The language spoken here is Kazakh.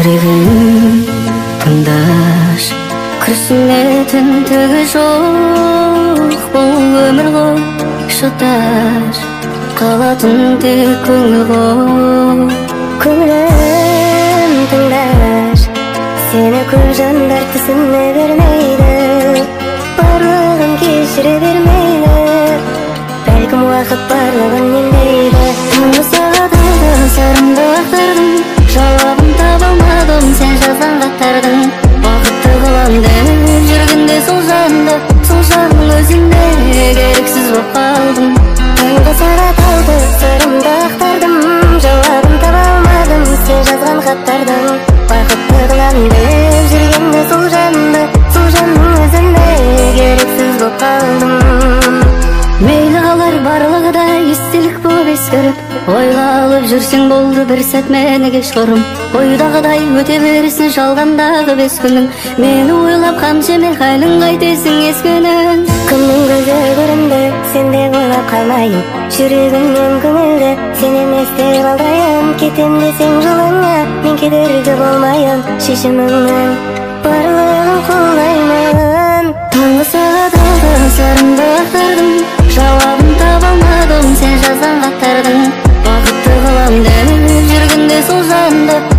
жүрегім тыңдаш, күрсінетін түгі жоқ. Бұл өмір ғой шыдаш, қалатын тек көңіл ғой. Көңілім тыңдаш, сені көп жандар түсіне бермейді, барлығын кешіре бермейді. Бәлкім уақыт барлығын емдейді. Сағатыңды сырымды ақтардым, жауабын таба алмадым сен жазған хаттардың. Бақытты қылам деп жүргенде сол жанды, сол жанның өзінде керексіз боп қалдым. Таңғы сағат алды, сырымды ақтардым, жауабын таба алмадым сен жазған хаттардың. Бақытты қылам деп жүргенде сол жанды, сол жанның өзінде керексіз боп қалдым. Мейлі қалар барлығы да естелік боп ескіріп, ойға алып жүрсең болды бір сәт мені кешқұрым. Ойдағыдай өте берсін жалғандағы 5 күнің, мені ойлап қамшы ме хайлың қайтесің ескінің. Күннің көзі көрінді, сен де ойлап қалмайын, жүрегімнен көңілді сен емес деп алдайын. Кетем десең жолыңа мен кедергі болмайын, шешіміңнің барлығын қолдаймын. Таңғы сағат алды, сырымды ақтардым, жауабын таба алмадым сен жазған хаттардың. Бақытты қылам деп жүргенде сол жанды,